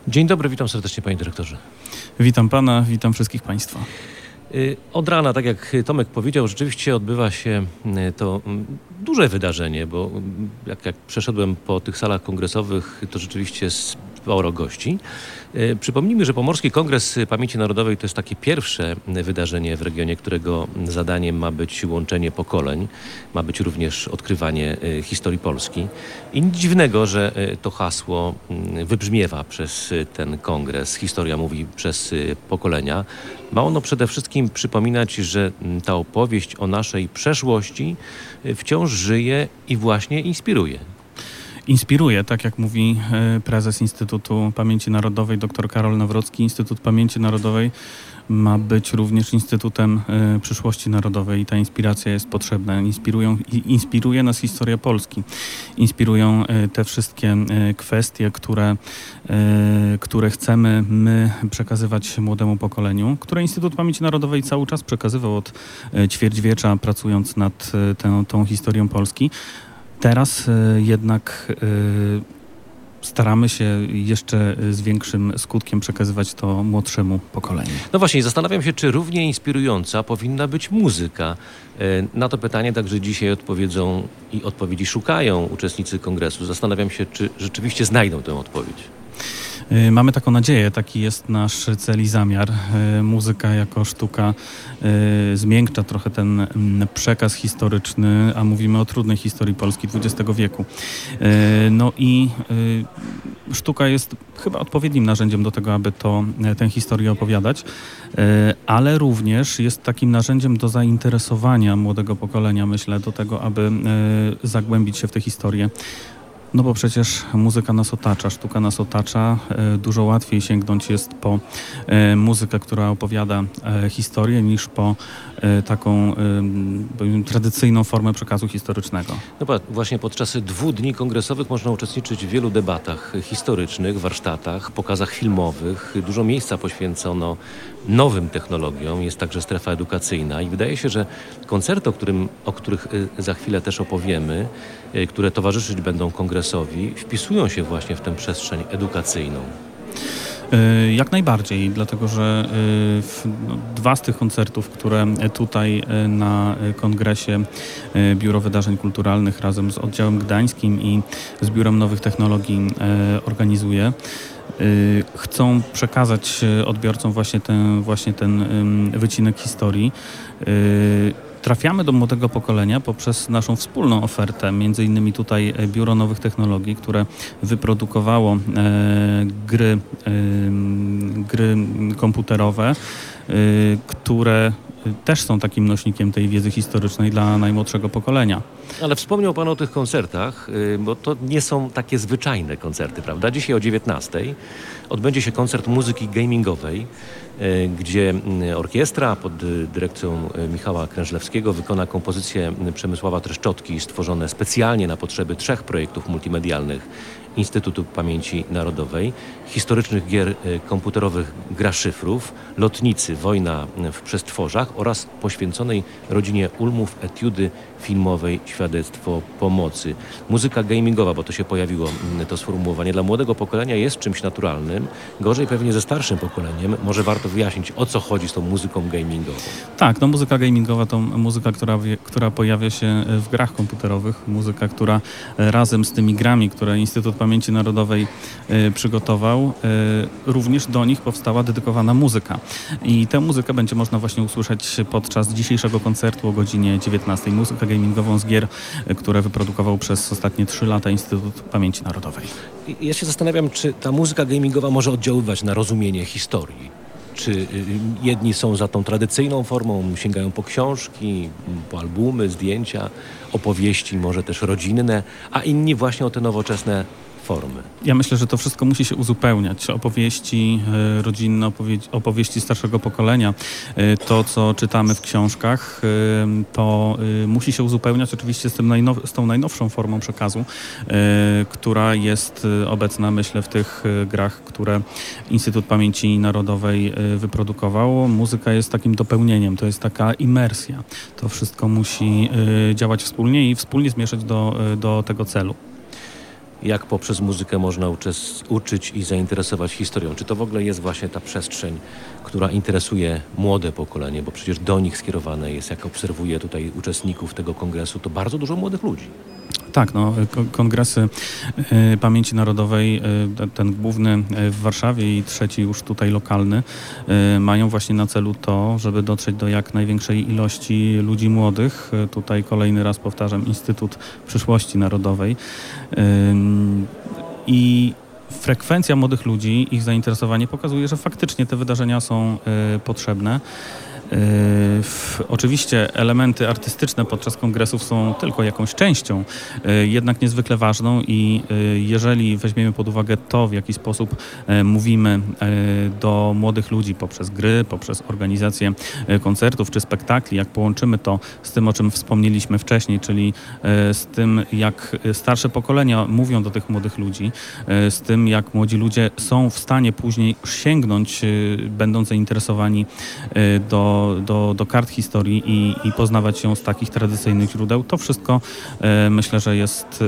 Dzień dobry, witam serdecznie panie dyrektorze. Witam pana, witam wszystkich państwa. Od rana, tak jak Tomek powiedział, rzeczywiście odbywa się to duże wydarzenie, bo jak przeszedłem po tych salach kongresowych, to rzeczywiście sporo gości. Przypomnijmy, że Pomorski Kongres Pamięci Narodowej to jest takie pierwsze wydarzenie w regionie, którego zadaniem ma być łączenie pokoleń, ma być również odkrywanie historii Polski. I nic dziwnego, że to hasło wybrzmiewa przez ten kongres. Historia mówi przez pokolenia. Ma ono przede wszystkim przypominać, że ta opowieść o naszej przeszłości wciąż żyje i właśnie inspiruje. Inspiruje, tak jak mówi prezes Instytutu Pamięci Narodowej dr Karol Nawrocki. Instytut Pamięci Narodowej ma być również Instytutem Przyszłości Narodowej i ta inspiracja jest potrzebna. Inspiruje nas historia Polski. Inspirują te wszystkie kwestie, które chcemy my przekazywać młodemu pokoleniu, które Instytut Pamięci Narodowej cały czas przekazywał od ćwierćwiecza, pracując nad tą historią Polski. Teraz jednak staramy się jeszcze z większym skutkiem przekazywać to młodszemu pokoleniu. No właśnie, zastanawiam się, czy równie inspirująca powinna być muzyka. Na to pytanie także dzisiaj odpowiedzą i odpowiedzi szukają uczestnicy kongresu. Zastanawiam się, czy rzeczywiście znajdą tę odpowiedź. Mamy taką nadzieję, taki jest nasz cel i zamiar. Muzyka jako sztuka zmiękcza trochę ten przekaz historyczny, a mówimy o trudnej historii Polski XX wieku. No i sztuka jest chyba odpowiednim narzędziem do tego, aby tę historię opowiadać, ale również jest takim narzędziem do zainteresowania młodego pokolenia, myślę, do tego, aby zagłębić się w tę historię. No bo przecież muzyka nas otacza, sztuka nas otacza. Dużo łatwiej sięgnąć jest po muzykę, która opowiada historię, niż po taką tradycyjną formę przekazu historycznego. No właśnie podczas 2 dni kongresowych można uczestniczyć w wielu debatach historycznych, warsztatach, pokazach filmowych. Dużo miejsca poświęcono nowym technologiom, jest także strefa edukacyjna i wydaje się, że koncerty, o których za chwilę też opowiemy, które towarzyszyć będą kongresowi, wpisują się właśnie w tę przestrzeń edukacyjną. Jak najbardziej, dlatego że 2 z tych koncertów, które tutaj na kongresie Biuro Wydarzeń Kulturalnych razem z oddziałem gdańskim i z Biurem Nowych Technologii organizuje, chcą przekazać odbiorcom właśnie ten wycinek historii. Trafiamy do młodego pokolenia poprzez naszą wspólną ofertę, między innymi tutaj Biuro Nowych Technologii, które wyprodukowało gry komputerowe, które też są takim nośnikiem tej wiedzy historycznej dla najmłodszego pokolenia. Ale wspomniał pan o tych koncertach, bo to nie są takie zwyczajne koncerty, prawda? Dzisiaj o 19:00 odbędzie się koncert muzyki gamingowej, gdzie orkiestra pod dyrekcją Michała Krężlewskiego wykona kompozycje Przemysława Treszczotki stworzone specjalnie na potrzeby 3 projektów multimedialnych Instytutu Pamięci Narodowej, historycznych gier komputerowych Gra Szyfrów, Lotnicy, Wojna w przestworzach oraz poświęconej rodzinie Ulmów etiudy filmowej Świadectwo pomocy. Muzyka gamingowa, bo to się pojawiło, to sformułowanie, dla młodego pokolenia jest czymś naturalnym. Gorzej pewnie ze starszym pokoleniem. Może warto wyjaśnić, o co chodzi z tą muzyką gamingową. Tak, no muzyka gamingowa to muzyka, która pojawia się w grach komputerowych. Muzyka, która razem z tymi grami, które Instytut Pamięci Narodowej przygotował, również do nich powstała dedykowana muzyka. I tę muzykę będzie można właśnie usłyszeć podczas dzisiejszego koncertu o godzinie 19:00. Muzykę gamingową z gier, które wyprodukował przez ostatnie 3 lata Instytut Pamięci Narodowej. Ja się zastanawiam, czy ta muzyka gamingowa może oddziaływać na rozumienie historii. Czy jedni są za tą tradycyjną formą, sięgają po książki, po albumy, zdjęcia, opowieści, może też rodzinne, a inni właśnie o te nowoczesne formy. Ja myślę, że to wszystko musi się uzupełniać. Opowieści rodzinne, opowieści starszego pokolenia, to co czytamy w książkach, to musi się uzupełniać oczywiście z tą najnowszą formą przekazu, która jest obecna, myślę, w tych grach, które Instytut Pamięci Narodowej wyprodukował. Muzyka jest takim dopełnieniem, to jest taka imersja. To wszystko musi działać wspólnie i wspólnie zmierzać do tego celu. jak poprzez muzykę można uczyć i zainteresować historią. Czy to w ogóle jest właśnie ta przestrzeń, która interesuje młode pokolenie, bo przecież do nich skierowane jest, jak obserwuję tutaj uczestników tego kongresu, to bardzo dużo młodych ludzi. Tak, no, kongresy Pamięci Narodowej, ten główny w Warszawie i trzeci już tutaj lokalny, mają właśnie na celu to, żeby dotrzeć do jak największej ilości ludzi młodych. Tutaj kolejny raz powtarzam, Instytut Przyszłości Narodowej. I frekwencja młodych ludzi, ich zainteresowanie pokazuje, że faktycznie te wydarzenia są potrzebne. Oczywiście elementy artystyczne podczas kongresów są tylko jakąś częścią, jednak niezwykle ważną i jeżeli weźmiemy pod uwagę to, w jaki sposób mówimy do młodych ludzi poprzez gry, poprzez organizację koncertów czy spektakli, jak połączymy to z tym, o czym wspomnieliśmy wcześniej, czyli z tym, jak starsze pokolenia mówią do tych młodych ludzi, z tym, jak młodzi ludzie są w stanie później sięgnąć, będąc zainteresowani do kart historii i poznawać ją z takich tradycyjnych źródeł. To wszystko myślę, że jest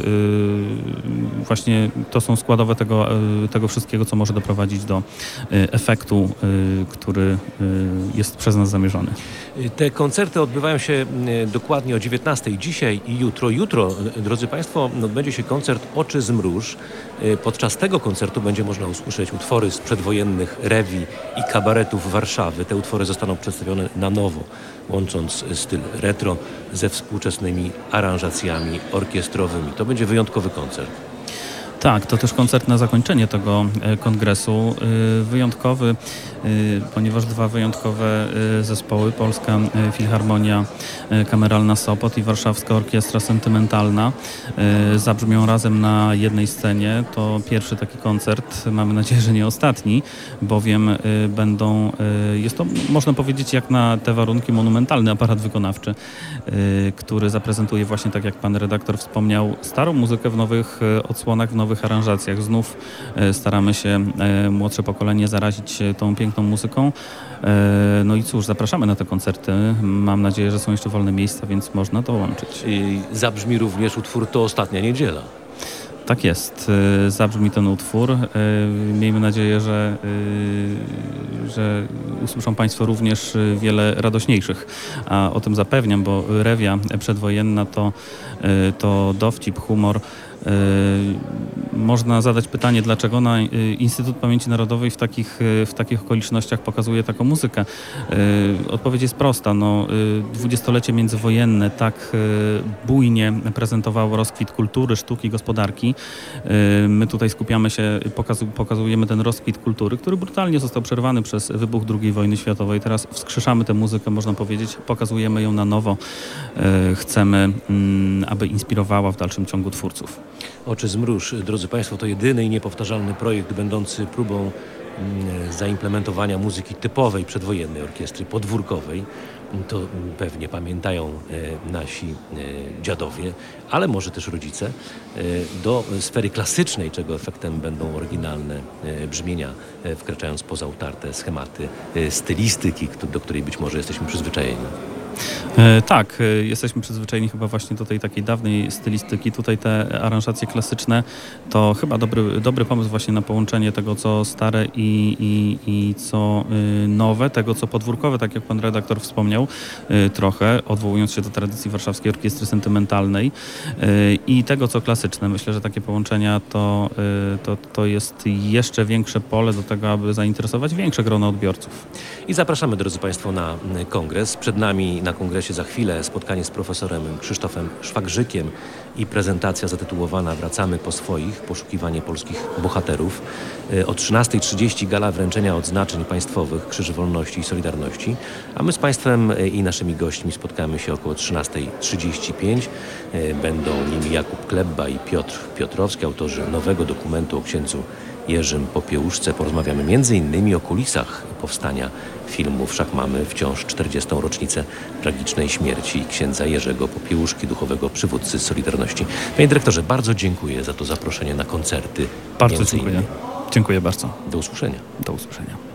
właśnie, to są składowe tego wszystkiego, co może doprowadzić do efektu, który jest przez nas zamierzony. Te koncerty odbywają się dokładnie o 19:00 dzisiaj i jutro. Jutro, drodzy Państwo, odbędzie się koncert Oczy z mróż. Podczas tego koncertu będzie można usłyszeć utwory z przedwojennych rewi i kabaretów Warszawy. Te utwory zostaną przedstawione na nowo, łącząc styl retro ze współczesnymi aranżacjami orkiestrowymi. To będzie wyjątkowy koncert. Tak, to też koncert na zakończenie tego kongresu. Wyjątkowy, ponieważ dwa wyjątkowe zespoły, Polska Filharmonia Kameralna Sopot i Warszawska Orkiestra Sentymentalna, zabrzmią razem na jednej scenie. To pierwszy taki koncert, mamy nadzieję, że nie ostatni, bowiem jest to, można powiedzieć, jak na te warunki, monumentalny aparat wykonawczy, który zaprezentuje właśnie, tak jak pan redaktor wspomniał, starą muzykę w nowych odsłonach, w nowych aranżacjach. Znów staramy się młodsze pokolenie zarazić tą piękną muzyką. No i cóż, zapraszamy na te koncerty. Mam nadzieję, że są jeszcze wolne miejsca, więc można dołączyć. I zabrzmi również utwór To ostatnia niedziela. Tak jest. Zabrzmi ten utwór. Miejmy nadzieję, że usłyszą Państwo również wiele radośniejszych. A o tym zapewniam, bo rewia przedwojenna to dowcip, humor. Można zadać pytanie, dlaczego Instytut Pamięci Narodowej w takich okolicznościach pokazuje taką muzykę. Odpowiedź jest prosta. Dwudziestolecie międzywojenne tak bujnie prezentowało rozkwit kultury, sztuki, gospodarki. My tutaj skupiamy się, pokazujemy ten rozkwit kultury, który brutalnie został przerwany przez wybuch II wojny światowej. Teraz wskrzeszamy tę muzykę, można powiedzieć, pokazujemy ją na nowo. Chcemy, aby inspirowała w dalszym ciągu twórców. Oczy z mróż, drodzy Państwo, to jedyny i niepowtarzalny projekt będący próbą zaimplementowania muzyki typowej przedwojennej orkiestry podwórkowej. To pewnie pamiętają nasi dziadowie, ale może też rodzice, do sfery klasycznej, czego efektem będą oryginalne brzmienia, wkraczając poza utarte schematy stylistyki, do której być może jesteśmy przyzwyczajeni. Tak, jesteśmy przyzwyczajeni chyba właśnie do tej takiej dawnej stylistyki. Tutaj te aranżacje klasyczne to chyba dobry pomysł właśnie na połączenie tego, co stare i co nowe, tego, co podwórkowe, tak jak pan redaktor wspomniał trochę, odwołując się do tradycji Warszawskiej Orkiestry Sentymentalnej i tego, co klasyczne. Myślę, że takie połączenia to jest jeszcze większe pole do tego, aby zainteresować większe grono odbiorców. I zapraszamy, drodzy Państwo, na kongres. Przed nami na kongresie za chwilę spotkanie z profesorem Krzysztofem Szwagrzykiem i prezentacja zatytułowana Wracamy po swoich, poszukiwanie polskich bohaterów. O 13:30 gala wręczenia odznaczeń państwowych Krzyży Wolności i Solidarności, a my z Państwem i naszymi gośćmi spotkamy się około 13:35. Będą nimi Jakub Klebba i Piotr Piotrowski, autorzy nowego dokumentu o księdzu Jerzym Popiełuszce. Porozmawiamy m.in. o kulisach powstania filmu Wszak mamy wciąż 40. rocznicę tragicznej śmierci księdza Jerzego Popiełuszki, duchowego przywódcy Solidarności. Panie dyrektorze, bardzo dziękuję za to zaproszenie na koncerty. Bardzo dziękuję. Dziękuję bardzo. Do usłyszenia. Do usłyszenia.